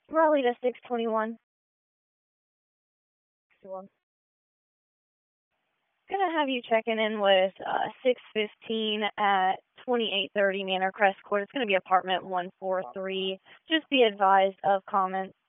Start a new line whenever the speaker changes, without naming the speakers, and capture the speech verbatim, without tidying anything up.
Raleigh to six twenty-one. Gonna have you checking in with uh, six fifteen at twenty-eight thirty Manor Crest Court. It's gonna be apartment one four three. Just be advised of comments.